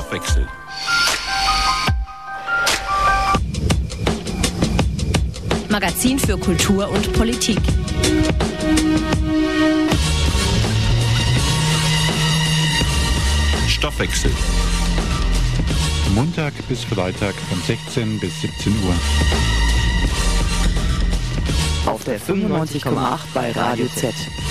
Stoffwechsel. Magazin für Kultur und Politik. Stoffwechsel. Montag bis Freitag von 16 bis 17 Uhr. Auf der 95,8 bei Radio Z.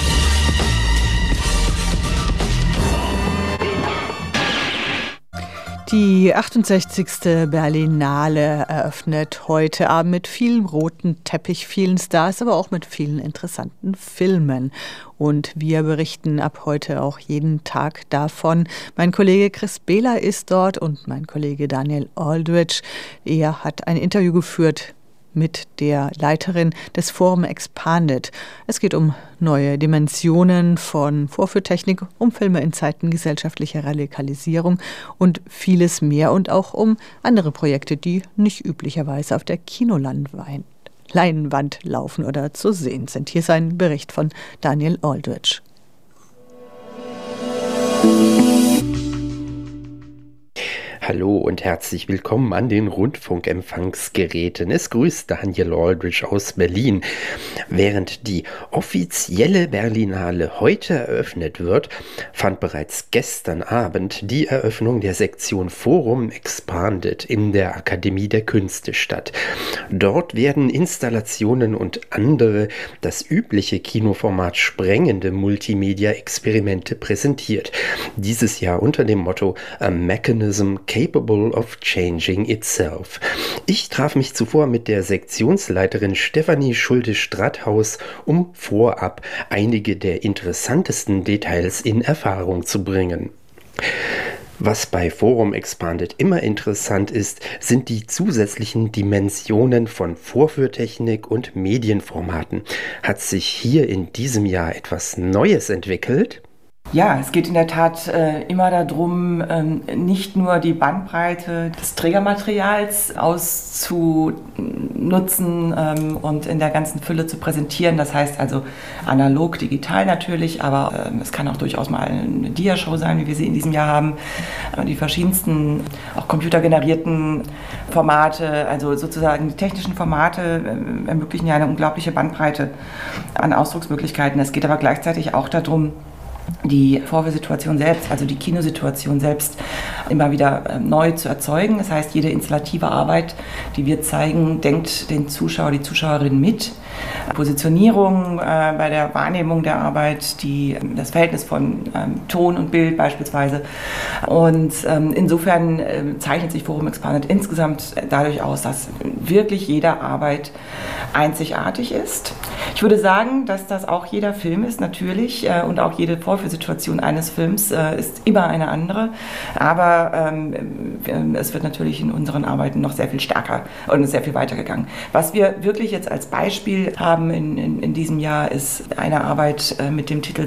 Die 68. Berlinale eröffnet heute Abend mit vielem roten Teppich, vielen Stars, aber auch mit vielen interessanten Filmen. Und wir berichten ab heute auch jeden Tag davon. Mein Kollege Chris Behler ist dort und mein Kollege Daniel Aldrich. Er hat ein Interview geführt mit der Leiterin des Forum Expanded. Es geht um neue Dimensionen von Vorführtechnik, um Filme in Zeiten gesellschaftlicher Radikalisierung und vieles mehr und auch um andere Projekte, die nicht üblicherweise auf der Kinoleinwand laufen oder zu sehen sind. Hier ist ein Bericht von Daniel Aldrich. Hallo und herzlich willkommen an den Rundfunkempfangsgeräten. Es grüßt Daniel Aldrich aus Berlin. Während die offizielle Berlinale heute eröffnet wird, fand bereits gestern Abend die Eröffnung der Sektion Forum Expanded in der Akademie der Künste statt. Dort werden Installationen und andere das übliche Kinoformat sprengende Multimedia-Experimente präsentiert. Dieses Jahr unter dem Motto A Mechanism Capable of Changing Itself. Ich traf mich zuvor mit der Sektionsleiterin Stefanie Schulte-Strathaus, um vorab einige der interessantesten Details in Erfahrung zu bringen. Was bei Forum Expanded immer interessant ist, sind die zusätzlichen Dimensionen von Vorführtechnik und Medienformaten. Hat sich hier in diesem Jahr etwas Neues entwickelt? Ja, es geht in der Tat immer darum, nicht nur die Bandbreite des Trägermaterials auszunutzen und in der ganzen Fülle zu präsentieren. Das heißt also analog, digital natürlich, aber es kann auch durchaus mal eine Diashow sein, wie wir sie in diesem Jahr haben. Die verschiedensten, auch computergenerierten Formate, also sozusagen die technischen Formate ermöglichen ja eine unglaubliche Bandbreite an Ausdrucksmöglichkeiten. Es geht aber gleichzeitig auch darum, die Vorführsituation selbst, also die Kinosituation selbst, immer wieder neu zu erzeugen. Das heißt, jede installative Arbeit, die wir zeigen, denkt den Zuschauer, die Zuschauerin mit. Positionierung bei der Wahrnehmung der Arbeit, das Verhältnis von Ton und Bild beispielsweise. Und insofern zeichnet sich Forum Expanded insgesamt dadurch aus, dass wirklich jede Arbeit einzigartig ist. Ich würde sagen, dass das auch jeder Film ist, natürlich, und auch jede Vorführsituation eines Films ist immer eine andere. Aber es wird natürlich in unseren Arbeiten noch sehr viel stärker und sehr viel weiter gegangen. Was wir wirklich jetzt als Beispiel haben in diesem Jahr, ist eine Arbeit mit dem Titel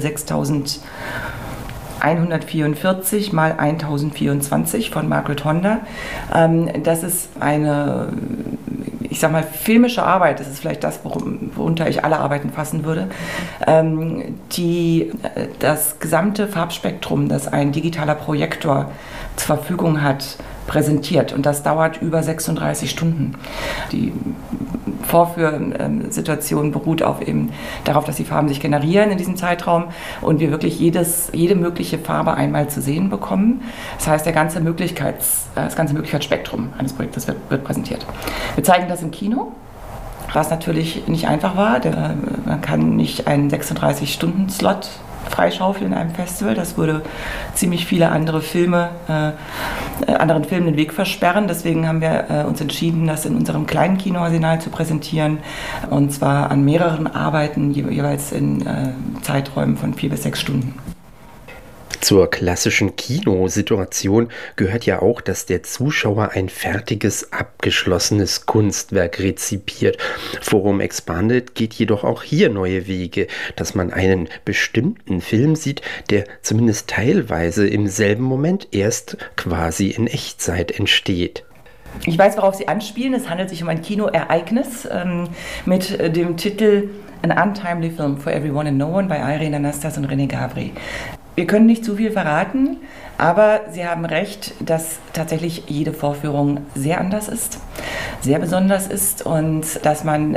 6144 mal 1024 von Margaret Honda. Das ist eine, ich sag mal, filmische Arbeit, das ist vielleicht das, worunter ich alle Arbeiten fassen würde, die das gesamte Farbspektrum, das ein digitaler Projektor zur Verfügung hat, präsentiert. Und das dauert über 36 Stunden. Die Vorführsituation beruht darauf, dass die Farben sich generieren in diesem Zeitraum und wir wirklich jede mögliche Farbe einmal zu sehen bekommen. Das heißt, das ganze Möglichkeitsspektrum eines Projektes wird präsentiert. Wir zeigen das im Kino, was natürlich nicht einfach war. Man kann nicht einen 36-Stunden-Slot freischaufeln in einem Festival. Das würde ziemlich viele anderen Filmen den Weg versperren. Deswegen haben wir uns entschieden, das in unserem kleinen Kinoarsenal zu präsentieren. Und zwar an mehreren Arbeiten, jeweils in Zeiträumen von 4 bis 6 Stunden. Zur klassischen Kinosituation gehört ja auch, dass der Zuschauer ein fertiges, abgeschlossenes Kunstwerk rezipiert. Forum Expanded geht jedoch auch hier neue Wege, dass man einen bestimmten Film sieht, der zumindest teilweise im selben Moment erst quasi in Echtzeit entsteht. Ich weiß, worauf Sie anspielen. Es handelt sich um ein Kinoereignis mit dem Titel An Untimely Film for Everyone and No One bei Irene Anastas und René Gavry. Wir können nicht zu viel verraten, aber Sie haben recht, dass tatsächlich jede Vorführung sehr anders ist, sehr besonders ist und dass man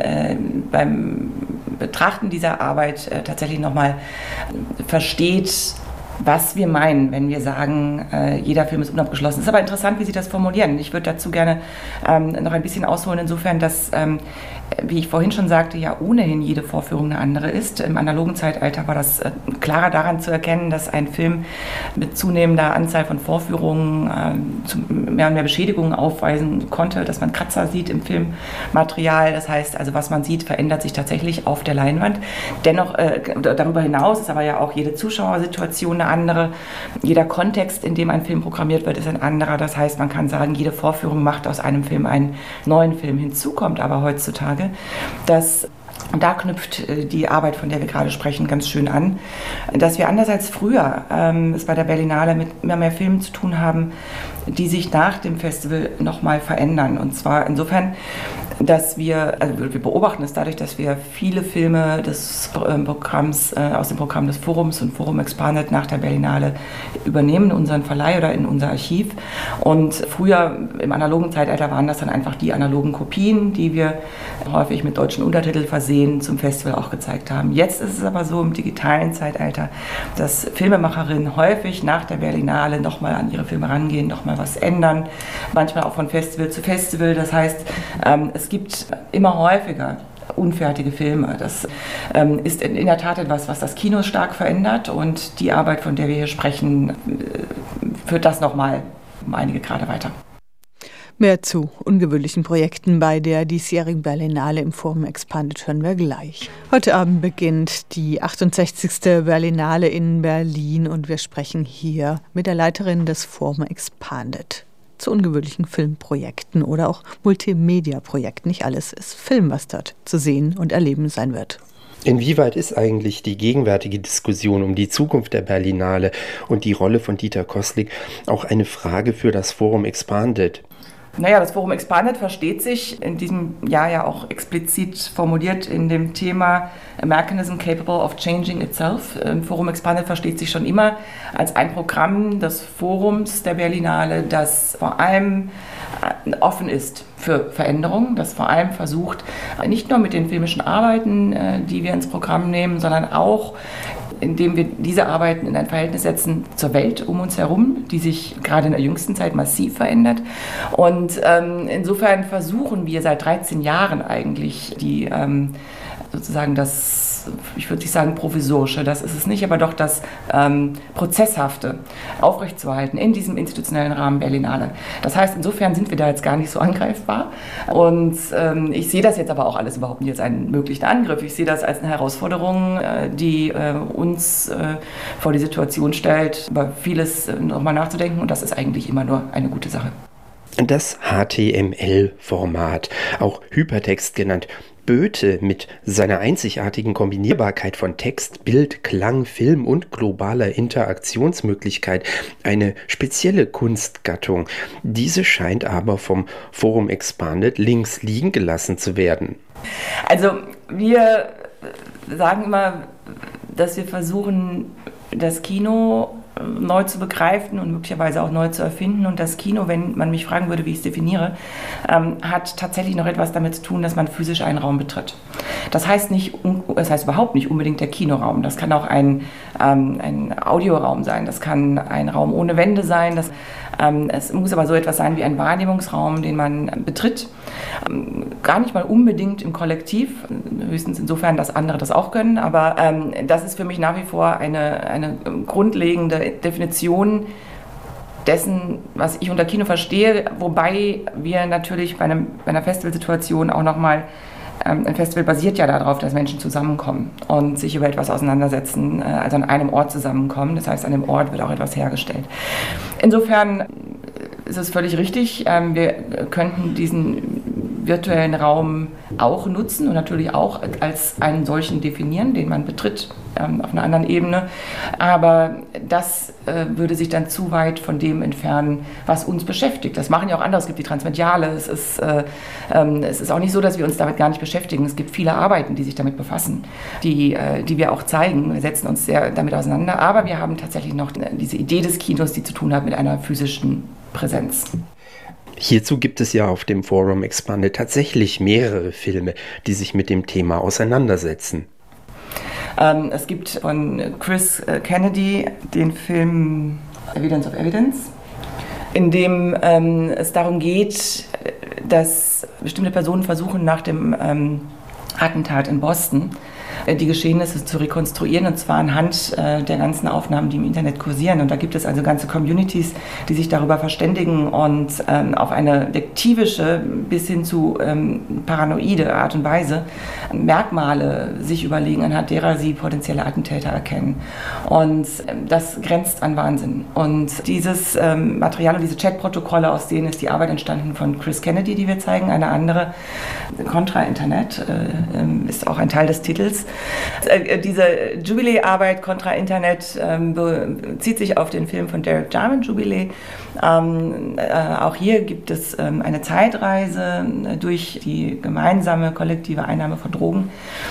beim Betrachten dieser Arbeit tatsächlich nochmal versteht, was wir meinen, wenn wir sagen, jeder Film ist unabgeschlossen. Es ist aber interessant, wie Sie das formulieren. Ich würde dazu gerne noch ein bisschen ausholen, insofern, dass, wie ich vorhin schon sagte, ja ohnehin jede Vorführung eine andere ist. Im analogen Zeitalter war das klarer daran zu erkennen, dass ein Film mit zunehmender Anzahl von Vorführungen mehr und mehr Beschädigungen aufweisen konnte, dass man Kratzer sieht im Filmmaterial. Das heißt, also was man sieht, verändert sich tatsächlich auf der Leinwand. Dennoch, darüber hinaus ist aber ja auch jede Zuschauersituation eine andere. Jeder Kontext, in dem ein Film programmiert wird, ist ein anderer. Das heißt, man kann sagen, jede Vorführung macht aus einem Film einen neuen Film. Hinzu kommt aber heutzutage, dass, und da knüpft die Arbeit, von der wir gerade sprechen, ganz schön an, dass wir anders als früher es bei der Berlinale mit immer mehr Filmen zu tun haben, die sich nach dem Festival nochmal verändern. Und zwar insofern, dass wir beobachten es dadurch, dass wir viele Filme des Programms, aus dem Programm des Forums und Forum Expanded nach der Berlinale übernehmen in unseren Verleih oder in unser Archiv. Und früher im analogen Zeitalter waren das dann einfach die analogen Kopien, die wir häufig mit deutschen Untertiteln versehen zum Festival auch gezeigt haben. Jetzt ist es aber so im digitalen Zeitalter, dass Filmemacherinnen häufig nach der Berlinale nochmal an ihre Filme rangehen, nochmal was ändern, manchmal auch von Festival zu Festival. Das heißt, es gibt immer häufiger unfertige Filme. Das ist in der Tat etwas, was das Kino stark verändert, und die Arbeit, von der wir hier sprechen, führt das nochmal um einige Grade weiter. Mehr zu ungewöhnlichen Projekten bei der diesjährigen Berlinale im Forum Expanded hören wir gleich. Heute Abend beginnt die 68. Berlinale in Berlin und wir sprechen hier mit der Leiterin des Forum Expanded zu ungewöhnlichen Filmprojekten oder auch Multimedia-Projekten. Nicht alles ist Film, was dort zu sehen und erleben sein wird. Inwieweit ist eigentlich die gegenwärtige Diskussion um die Zukunft der Berlinale und die Rolle von Dieter Koslik auch eine Frage für das Forum Expanded? Naja, das Forum Expanded versteht sich in diesem Jahr ja auch explizit formuliert in dem Thema A Mechanism Capable of Changing Itself. Forum Expanded versteht sich schon immer als ein Programm des Forums der Berlinale, das vor allem offen ist für Veränderungen, das vor allem versucht, nicht nur mit den filmischen Arbeiten, die wir ins Programm nehmen, sondern auch indem wir diese Arbeiten in ein Verhältnis setzen zur Welt um uns herum, die sich gerade in der jüngsten Zeit massiv verändert. Und insofern versuchen wir seit 13 Jahren eigentlich die sozusagen das, ich würde nicht sagen provisorische, das ist es nicht, aber doch das Prozesshafte aufrechtzuerhalten in diesem institutionellen Rahmen Berlinale. Das heißt, insofern sind wir da jetzt gar nicht so angreifbar. Und ich sehe das jetzt aber auch alles überhaupt nicht als einen möglichen Angriff. Ich sehe das als eine Herausforderung, die uns vor die Situation stellt, über vieles nochmal nachzudenken. Und das ist eigentlich immer nur eine gute Sache. Das HTML-Format, auch Hypertext genannt, böte mit seiner einzigartigen Kombinierbarkeit von Text, Bild, Klang, Film und globaler Interaktionsmöglichkeit eine spezielle Kunstgattung. Diese scheint aber vom Forum Expanded links liegen gelassen zu werden. Also wir sagen immer, dass wir versuchen, das Kino neu zu begreifen und möglicherweise auch neu zu erfinden. Und das Kino, wenn man mich fragen würde, wie ich es definiere, hat tatsächlich noch etwas damit zu tun, dass man physisch einen Raum betritt. Das heißt überhaupt nicht unbedingt der Kinoraum. Das kann auch ein Audioraum sein. Das kann ein Raum ohne Wände sein. Es muss aber so etwas sein wie ein Wahrnehmungsraum, den man betritt. Gar nicht mal unbedingt im Kollektiv, höchstens insofern, dass andere das auch können. Aber das ist für mich nach wie vor eine grundlegende Definition dessen, was ich unter Kino verstehe, wobei wir natürlich bei einer Festivalsituation auch nochmal, ein Festival basiert ja darauf, dass Menschen zusammenkommen und sich über etwas auseinandersetzen, also an einem Ort zusammenkommen. Das heißt, an dem Ort wird auch etwas hergestellt. Insofern ist es völlig richtig, wir könnten diesen virtuellen Raum auch nutzen und natürlich auch als einen solchen definieren, den man betritt auf einer anderen Ebene. Aber das würde sich dann zu weit von dem entfernen, was uns beschäftigt. Das machen ja auch andere. Es gibt die Transmediale. Es ist auch nicht so, dass wir uns damit gar nicht beschäftigen. Es gibt viele Arbeiten, die sich damit befassen, die wir auch zeigen. Wir setzen uns sehr damit auseinander. Aber wir haben tatsächlich noch diese Idee des Kinos, die zu tun hat mit einer physischen Präsenz. Hierzu gibt es ja auf dem Forum Expanded tatsächlich mehrere Filme, die sich mit dem Thema auseinandersetzen. Es gibt von Chris Kennedy den Film Evidence of Evidence, in dem es darum geht, dass bestimmte Personen versuchen, nach dem Attentat in Boston die Geschehnisse zu rekonstruieren, und zwar anhand der ganzen Aufnahmen, die im Internet kursieren. Und da gibt es also ganze Communities, die sich darüber verständigen und auf eine detektivische bis hin zu paranoide Art und Weise Merkmale sich überlegen, anhand derer sie potenzielle Attentäter erkennen. Und das grenzt an Wahnsinn. Und dieses Material und diese Chatprotokolle, aus denen ist die Arbeit entstanden von Chris Kennedy, die wir zeigen. Eine andere, Contra Internet, ist auch ein Teil des Titels. Diese Jubilee-Arbeit Contra Internet bezieht sich auf den Film von Derek Jarman, Jubilee. Auch hier gibt es eine Zeitreise durch die gemeinsame kollektive Einnahme von Drogen.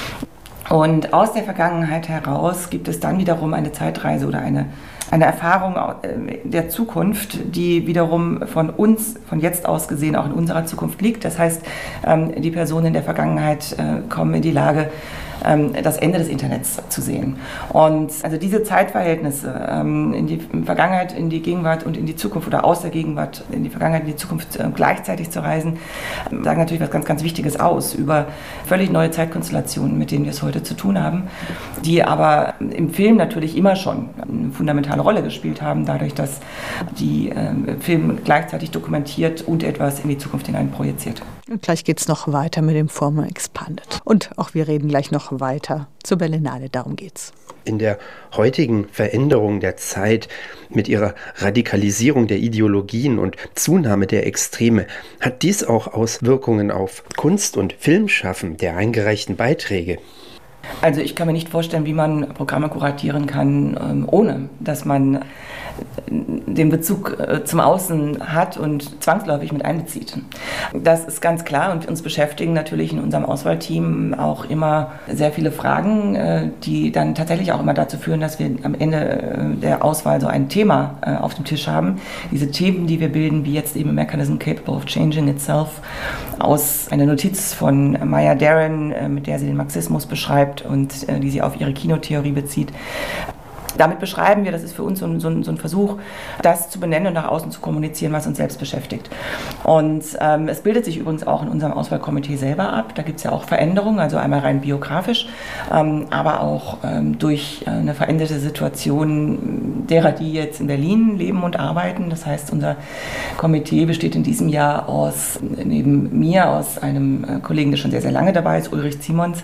Und aus der Vergangenheit heraus gibt es dann wiederum eine Zeitreise oder eine Erfahrung der Zukunft, die wiederum von uns, von jetzt aus gesehen, auch in unserer Zukunft liegt. Das heißt, die Personen in der Vergangenheit kommen in die Lage, das Ende des Internets zu sehen. Und also diese Zeitverhältnisse in die Vergangenheit, in die Gegenwart und in die Zukunft oder aus der Gegenwart in die Vergangenheit, in die Zukunft gleichzeitig zu reisen, sagen natürlich was ganz, ganz Wichtiges aus über völlig neue Zeitkonstellationen, mit denen wir es heute zu tun haben, die aber im Film natürlich immer schon eine fundamentale Rolle gespielt haben, dadurch, dass die Film gleichzeitig dokumentiert und etwas in die Zukunft hinein projiziert. Und gleich geht es noch weiter mit dem Forum Expanded. Und auch wir reden gleich noch weiter zur Berlinale, darum geht's. In der heutigen Veränderung der Zeit mit ihrer Radikalisierung der Ideologien und Zunahme der Extreme hat dies auch Auswirkungen auf Kunst- und Filmschaffen der eingereichten Beiträge. Also ich kann mir nicht vorstellen, wie man Programme kuratieren kann, ohne dass man den Bezug zum Außen hat und zwangsläufig mit einbezieht. Das ist ganz klar und uns beschäftigen natürlich in unserem Auswahlteam auch immer sehr viele Fragen, die dann tatsächlich auch immer dazu führen, dass wir am Ende der Auswahl so ein Thema auf dem Tisch haben. Diese Themen, die wir bilden, wie jetzt eben Mechanism Capable of Changing Itself, aus einer Notiz von Maya Deren, mit der sie den Marxismus beschreibt und die sie auf ihre Kinotheorie bezieht. Damit beschreiben wir, das ist für uns so ein Versuch, das zu benennen und nach außen zu kommunizieren, was uns selbst beschäftigt. Und es bildet sich übrigens auch in unserem Auswahlkomitee selber ab. Da gibt es ja auch Veränderungen, also einmal rein biografisch, aber auch durch eine veränderte Situation derer, die jetzt in Berlin leben und arbeiten. Das heißt, unser Komitee besteht in diesem Jahr neben mir aus einem Kollegen, der schon sehr, sehr lange dabei ist, Ulrich Zimons,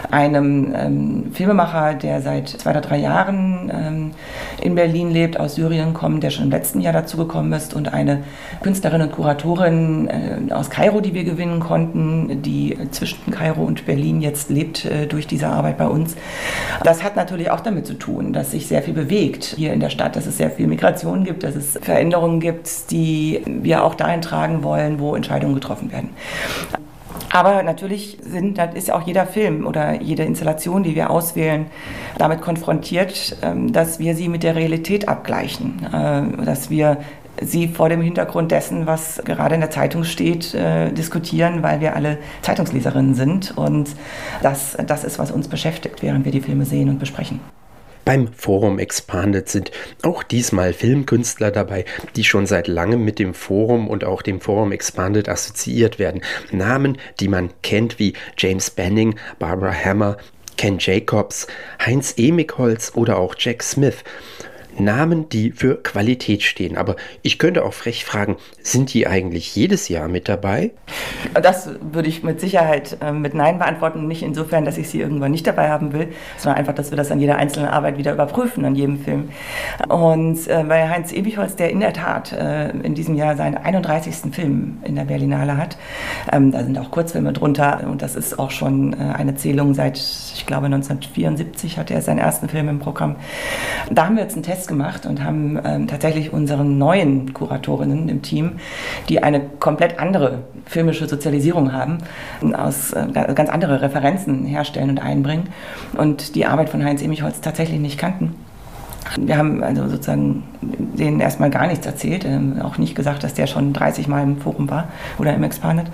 einem Filmemacher, der seit 2 oder 3 Jahren in Berlin lebt, aus Syrien kommt, der schon im letzten Jahr dazugekommen ist, und eine Künstlerin und Kuratorin aus Kairo, die wir gewinnen konnten, die zwischen Kairo und Berlin jetzt lebt durch diese Arbeit bei uns. Das hat natürlich auch damit zu tun, dass sich sehr viel bewegt hier in der Stadt, dass es sehr viel Migration gibt, dass es Veränderungen gibt, die wir auch dahin tragen wollen, wo Entscheidungen getroffen werden. Aber natürlich ist auch jeder Film oder jede Installation, die wir auswählen, damit konfrontiert, dass wir sie mit der Realität abgleichen, dass wir sie vor dem Hintergrund dessen, was gerade in der Zeitung steht, diskutieren, weil wir alle Zeitungsleserinnen sind, und das ist, was uns beschäftigt, während wir die Filme sehen und besprechen. Beim Forum Expanded sind auch diesmal Filmkünstler dabei, die schon seit langem mit dem Forum und auch dem Forum Expanded assoziiert werden. Namen, die man kennt, wie James Benning, Barbara Hammer, Ken Jacobs, Heinz Emigholz oder auch Jack Smith. Namen, die für Qualität stehen. Aber ich könnte auch frech fragen, sind die eigentlich jedes Jahr mit dabei? Das würde ich mit Sicherheit mit Nein beantworten. Nicht insofern, dass ich sie irgendwann nicht dabei haben will, sondern einfach, dass wir das an jeder einzelnen Arbeit wieder überprüfen, an jedem Film. Und bei Heinz Ebichholz, der in der Tat in diesem Jahr seinen 31. Film in der Berlinale hat, da sind auch Kurzfilme drunter und das ist auch schon eine Zählung seit, ich glaube, 1974 hatte er seinen ersten Film im Programm. Da haben wir jetzt einen Test gemacht und haben tatsächlich unseren neuen Kuratorinnen im Team, die eine komplett andere filmische Sozialisierung haben, aus ganz andere Referenzen herstellen und einbringen und die Arbeit von Heinz Ebichholz tatsächlich nicht kannten. Wir haben also sozusagen denen erstmal gar nichts erzählt, auch nicht gesagt, dass der schon 30 Mal im Forum war oder im Expanded.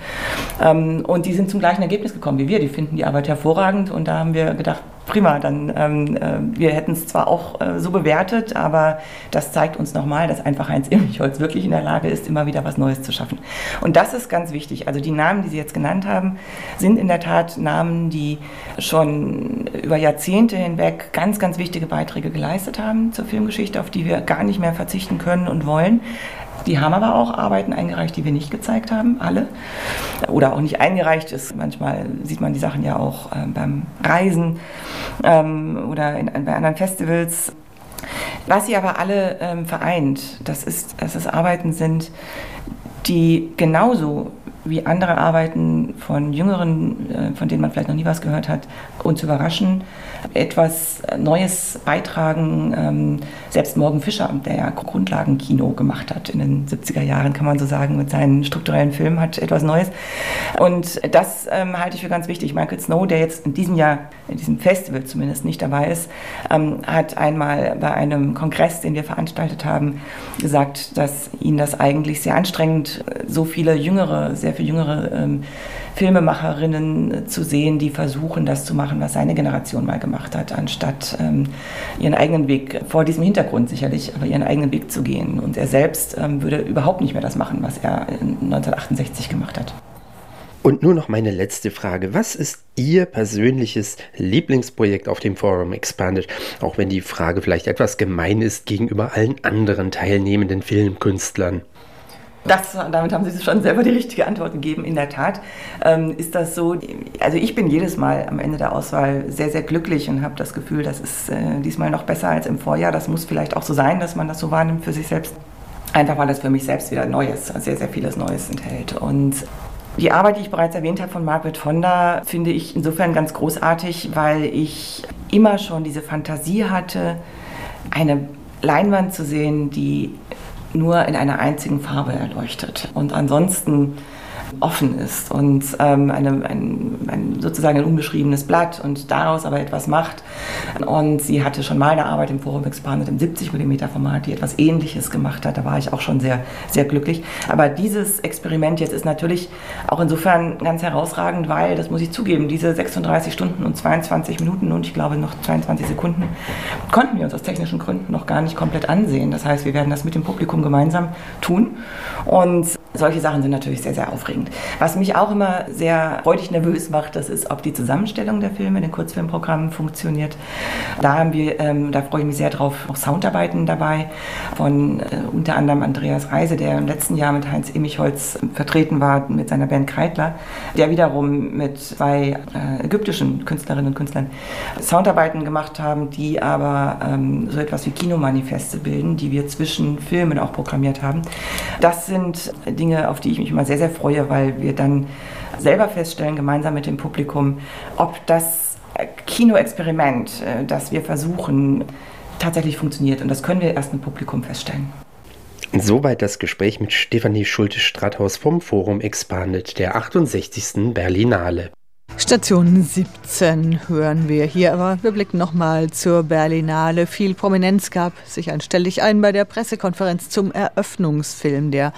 Und die sind zum gleichen Ergebnis gekommen wie wir. Die finden die Arbeit hervorragend und da haben wir gedacht, prima, dann wir hätten es zwar auch so bewertet, aber das zeigt uns nochmal, dass einfach Heinz Ebichholz wirklich in der Lage ist, immer wieder was Neues zu schaffen. Und das ist ganz wichtig. Also die Namen, die Sie jetzt genannt haben, sind in der Tat Namen, die schon über Jahrzehnte hinweg ganz, ganz wichtige Beiträge geleistet haben zur Filmgeschichte, auf die wir gar nicht mehr verzichten können und wollen. Die haben aber auch Arbeiten eingereicht, die wir nicht gezeigt haben, alle. Oder auch nicht eingereicht ist. Manchmal sieht man die Sachen ja auch beim Reisen oder bei anderen Festivals. Was sie aber alle vereint, dass es Arbeiten sind, die genauso wie andere Arbeiten von Jüngeren, von denen man vielleicht noch nie was gehört hat, uns überraschen, etwas Neues beitragen. Selbst Morgan Fischer, der ja Grundlagenkino gemacht hat in den 70er Jahren, kann man so sagen, mit seinen strukturellen Filmen, hat etwas Neues. Und das halte ich für ganz wichtig. Michael Snow, der jetzt in diesem Jahr, in diesem Festival zumindest nicht dabei ist, hat einmal bei einem Kongress, den wir veranstaltet haben, gesagt, dass ihn das eigentlich sehr anstrengend, so viele jüngere, sehr viel jüngere Filmemacherinnen zu sehen, die versuchen, das zu machen, was seine Generation mal gemacht hat, anstatt ihren eigenen Weg, vor diesem Hintergrund sicherlich, aber ihren eigenen Weg zu gehen. Und er selbst würde überhaupt nicht mehr das machen, was er 1968 gemacht hat. Und nur noch meine letzte Frage. Was ist Ihr persönliches Lieblingsprojekt auf dem Forum Expanded? Auch wenn die Frage vielleicht etwas gemein ist gegenüber allen anderen teilnehmenden Filmkünstlern. Damit haben Sie schon selber die richtige Antwort gegeben. In der Tat ist das so. Also ich bin jedes Mal am Ende der Auswahl sehr, sehr glücklich und habe das Gefühl, das ist diesmal noch besser als im Vorjahr. Das muss vielleicht auch so sein, dass man das so wahrnimmt für sich selbst. Einfach weil das für mich selbst wieder Neues, sehr, sehr vieles Neues enthält. Und die Arbeit, die ich bereits erwähnt habe von Margaret Fonda, finde ich insofern ganz großartig, weil ich immer schon diese Fantasie hatte, eine Leinwand zu sehen, die nur in einer einzigen Farbe erleuchtet und ansonsten offen ist und sozusagen ein unbeschriebenes Blatt und daraus aber etwas macht. Und sie hatte schon mal eine Arbeit im Forum Expanded im 70mm-Format, die etwas Ähnliches gemacht hat. Da war ich auch schon sehr, sehr glücklich. Aber dieses Experiment jetzt ist natürlich auch insofern ganz herausragend, weil, das muss ich zugeben, diese 36 Stunden und 22 Minuten und ich glaube noch 22 Sekunden konnten wir uns aus technischen Gründen noch gar nicht komplett ansehen. Das heißt, wir werden das mit dem Publikum gemeinsam tun. Und solche Sachen sind natürlich sehr, sehr aufregend. Was mich auch immer sehr freudig nervös macht, das ist, ob die Zusammenstellung der Filme in den Kurzfilmprogrammen funktioniert. Da haben wir, da freue ich mich sehr drauf, auch Soundarbeiten dabei von unter anderem Andreas Reise, der im letzten Jahr mit Heinz Ebichholz vertreten war, mit seiner Band Kreitler, der wiederum mit zwei ägyptischen Künstlerinnen und Künstlern Soundarbeiten gemacht haben, die aber so etwas wie Kinomanifeste bilden, die wir zwischen Filmen auch programmiert haben. Das sind Dinge, auf die ich mich immer sehr, sehr freue, weil wir dann selber feststellen, gemeinsam mit dem Publikum, ob das Kinoexperiment, das wir versuchen, tatsächlich funktioniert. Und das können wir erst mit Publikum feststellen. Soweit das Gespräch mit Stefanie Schulte-Strathaus vom Forum Expanded der 68. Berlinale. Station 17 hören wir hier, aber wir blicken nochmal zur Berlinale. Viel Prominenz gab sich ein Stelldichein bei der Pressekonferenz zum Eröffnungsfilm der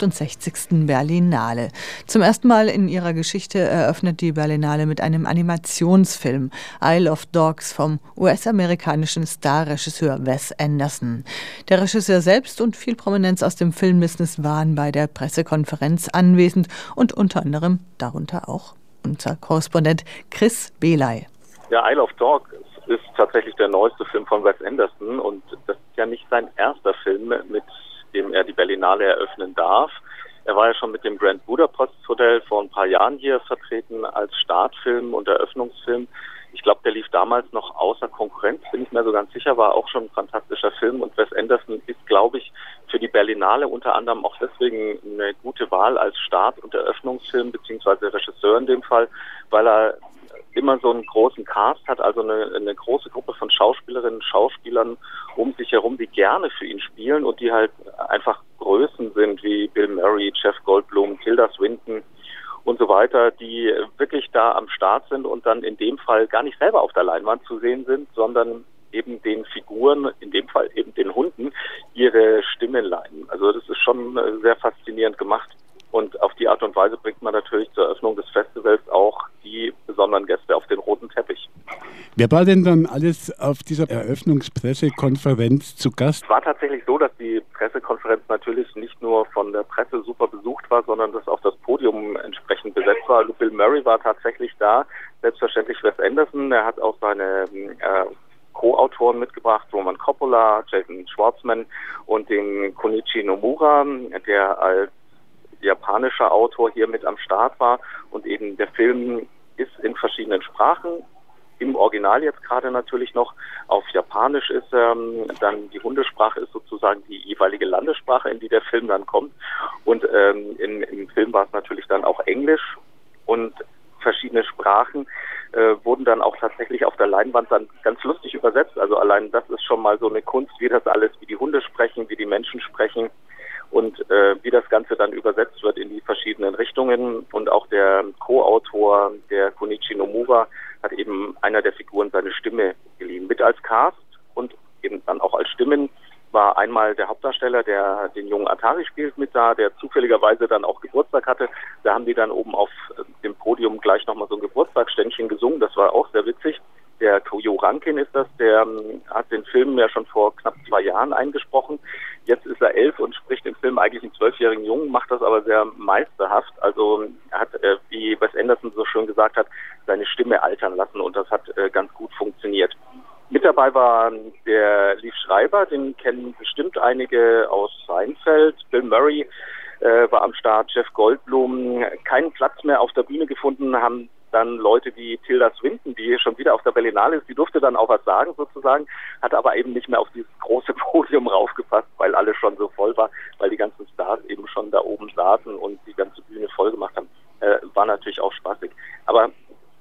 68. Berlinale. Zum ersten Mal in ihrer Geschichte eröffnet die Berlinale mit einem Animationsfilm, Isle of Dogs, vom US-amerikanischen Starregisseur Wes Anderson. Der Regisseur selbst und viel Prominenz aus dem Filmbusiness waren bei der Pressekonferenz anwesend und unter anderem darunter auch unser Korrespondent Chris Belay. Ja, Isle of Dogs ist tatsächlich der neueste Film von Wes Anderson und das ist ja nicht sein erster Film, mit dem er die Berlinale eröffnen darf. Er war ja schon mit dem Grand Budapest Hotel vor ein paar Jahren hier vertreten als Startfilm und Eröffnungsfilm. Ich glaube, der lief damals noch außer Konkurrenz, bin ich mir so ganz sicher, war auch schon ein fantastischer Film. Und Wes Anderson ist, glaube ich, für die Berlinale unter anderem auch deswegen eine gute Wahl als Start- und Eröffnungsfilm, beziehungsweise Regisseur in dem Fall, weil er immer so einen großen Cast hat, also eine große Gruppe von Schauspielerinnen und Schauspielern um sich herum, die gerne für ihn spielen und die halt einfach Größen sind, wie Bill Murray, Jeff Goldblum, Tilda Swinton und so weiter, die wirklich da am Start sind und dann in dem Fall gar nicht selber auf der Leinwand zu sehen sind, sondern eben den Figuren, in dem Fall eben den Hunden, ihre Stimme leihen. Also das ist schon sehr faszinierend gemacht. Und auf die Art und Weise bringt man natürlich zur Eröffnung des Festivals auch die besonderen Gäste auf den roten Teppich. Wer war denn dann alles auf dieser Eröffnungspressekonferenz zu Gast? Es war tatsächlich so, dass die Pressekonferenz natürlich nicht nur von der Presse super besucht war, sondern dass auch das Podium entsprechend besetzt war. Also Bill Murray war tatsächlich da, selbstverständlich Wes Anderson. Er hat auch seine Co-Autoren mitgebracht, Roman Coppola, Jason Schwartzman und den Konichi Nomura, der als japanischer Autor hier mit am Start war. Und eben der Film ist in verschiedenen Sprachen. Im Original jetzt gerade natürlich noch. Auf Japanisch ist dann die Hundesprache ist sozusagen die jeweilige Landessprache, in die der Film dann kommt. Und im Film war es natürlich dann auch Englisch und verschiedene Sprachen wurden dann auch tatsächlich auf der Leinwand dann ganz lustig übersetzt. Also allein das ist schon mal so eine Kunst, wie das alles, wie die Hunde sprechen, wie die Menschen sprechen. Und wie das Ganze dann übersetzt wird in die verschiedenen Richtungen. Und auch der Co-Autor, der Konichi Nomura, hat eben einer der Figuren seine Stimme geliehen. Mit als Cast und eben dann auch als Stimmen war einmal der Hauptdarsteller, der den jungen Atari spielt, mit da, der zufälligerweise dann auch Geburtstag hatte. Da haben die dann oben auf dem Podium gleich nochmal so ein Geburtstagsständchen gesungen. Das war auch sehr witzig. Der Toyo Rankin ist das, der hat den Film ja schon vor knapp 2 Jahren eingesprochen. Jetzt ist er 11 und spricht im Film eigentlich einen 12-jährigen Jungen, macht das aber sehr meisterhaft. Also er hat, wie Wes Anderson so schön gesagt hat, seine Stimme altern lassen und das hat ganz gut funktioniert. Mit dabei war der Liev Schreiber, den kennen bestimmt einige aus Seinfeld. Bill Murray war am Start, Jeff Goldblum. Keinen Platz mehr auf der Bühne gefunden haben dann Leute wie Tilda Swinton, die schon wieder auf der Berlinale ist, die durfte dann auch was sagen sozusagen, hat aber eben nicht mehr auf dieses große Podium raufgepasst, weil alles schon so voll war, weil die ganzen Stars eben schon da oben saßen und die ganze Bühne voll gemacht haben. War natürlich auch spaßig. Aber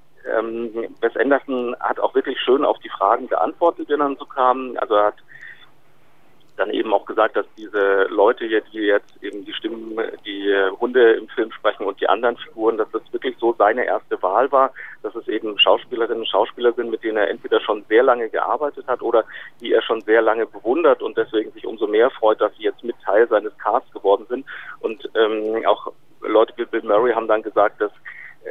Wes Anderson hat auch wirklich schön auf die Fragen geantwortet, die dann so kamen. Also er hat dann eben auch gesagt, dass diese Leute hier, die jetzt eben die Stimmen, die Hunde im Film sprechen und die anderen Figuren, dass das wirklich so seine erste Wahl war, dass es eben Schauspielerinnen und Schauspieler sind, mit denen er entweder schon sehr lange gearbeitet hat oder die er schon sehr lange bewundert und deswegen sich umso mehr freut, dass sie jetzt mit Teil seines Casts geworden sind. Und auch Leute wie Bill Murray haben dann gesagt, dass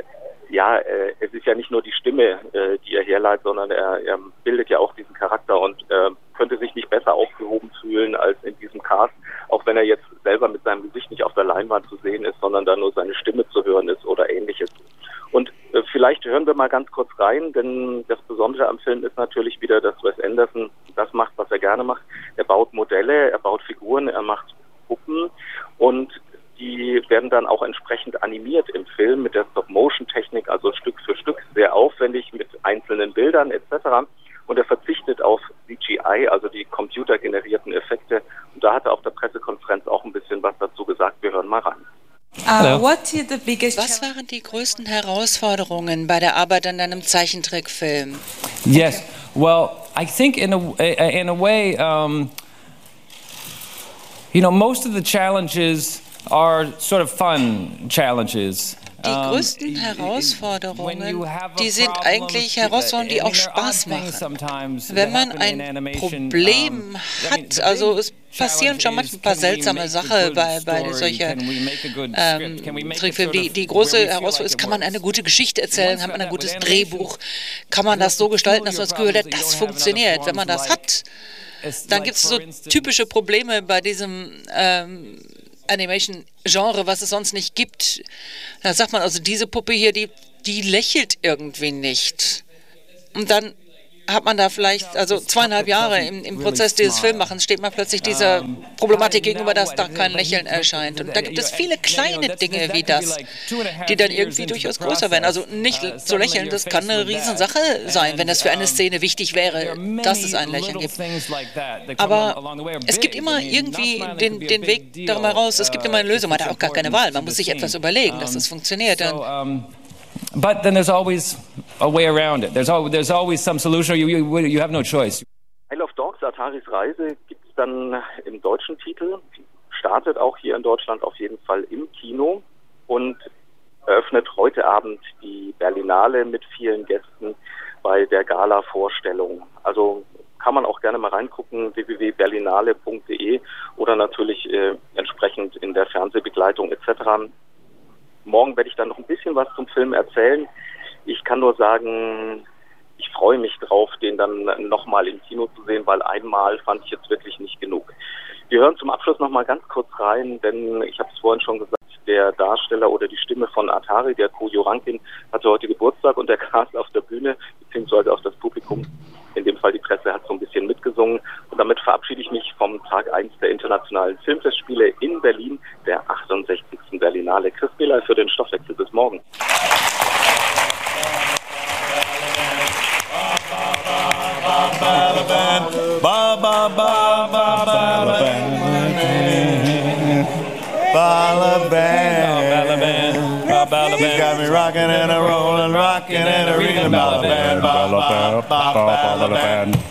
es ist ja nicht nur die Stimme, die er herleitet, sondern er bildet ja auch diesen Charakter und könnte sich nicht besser aufgehoben fühlen als in diesem Cast, auch wenn er jetzt selber mit seinem Gesicht nicht auf der Leinwand zu sehen ist, sondern da nur seine Stimme zu hören ist oder ähnliches. Und vielleicht hören wir mal ganz kurz rein, denn das Besondere am Film ist natürlich wieder, dass Wes Anderson das macht, was er gerne macht. Er baut Modelle, er baut Figuren, er macht Puppen und die werden dann auch entsprechend animiert im Film mit der Stop-Motion-Technik, also Stück für Stück, sehr aufwendig mit einzelnen Bildern etc. Und er verzichtet auf CGI, also die computergenerierten Effekte. Und da hat er auf der Pressekonferenz auch ein bisschen was dazu gesagt. Wir hören mal rein. Was waren die größten Herausforderungen bei der Arbeit an einem Zeichentrickfilm? Yes, well, I think in a way, most of the challenges are sort of fun challenges. Die größten Herausforderungen, die sind eigentlich Herausforderungen, die auch Spaß machen. Wenn man ein Problem hat, also es passieren schon manchmal ein paar seltsame Sachen bei solchen Trickfilmen. Die große Herausforderung ist, kann man eine gute Geschichte erzählen, hat man ein gutes Drehbuch, kann man das so gestalten, dass man das Gefühl hat, das funktioniert. Wenn man das hat, dann gibt es so typische Probleme bei diesem Animation-Genre, was es sonst nicht gibt. Da sagt man also, diese Puppe hier, die lächelt irgendwie nicht. Und dann hat man da vielleicht, also 2,5 Jahre im Prozess dieses Filmmachens, steht man plötzlich dieser Problematik gegenüber, dass da kein Lächeln erscheint. Und da gibt es viele kleine Dinge wie das, die dann irgendwie durchaus größer werden. Also nicht zu lächeln, das kann eine Riesensache sein, wenn das für eine Szene wichtig wäre, dass es ein Lächeln gibt. Aber es gibt immer irgendwie den Weg darum heraus, es gibt immer eine Lösung, man hat auch gar keine Wahl, man muss sich etwas überlegen, dass das funktioniert. But then there's always a way around it. There's always some solution. You have no choice. Isle of Dogs, Ataris Reise, gibt es dann im deutschen Titel. Startet auch hier in Deutschland auf jeden Fall im Kino und eröffnet heute Abend die Berlinale mit vielen Gästen bei der Gala-Vorstellung. Also kann man auch gerne mal reingucken, www.berlinale.de oder natürlich entsprechend in der Fernsehbegleitung etc. Morgen werde ich dann noch ein bisschen was zum Film erzählen. Ich kann nur sagen, ich freue mich drauf, den dann nochmal im Kino zu sehen, weil einmal fand ich jetzt wirklich nicht genug. Wir hören zum Abschluss nochmal ganz kurz rein, denn ich habe es vorhin schon gesagt, der Darsteller oder die Stimme von Atari, der Koyo Rankin, hatte heute Geburtstag und der Cast auf der Bühne, beziehungsweise auch das Publikum, in dem Fall die Presse, hat so ein bisschen mitgesungen. Und damit verabschiede ich mich vom Tag 1 der Internationalen Filmfestspiele in Berlin, der 68. Berlinale. Chris Bieler für den Stoffwechsel. Bis morgen. He's got me rocking and a rolling, rocking and a reading. Balaban, Balaban, Balaban.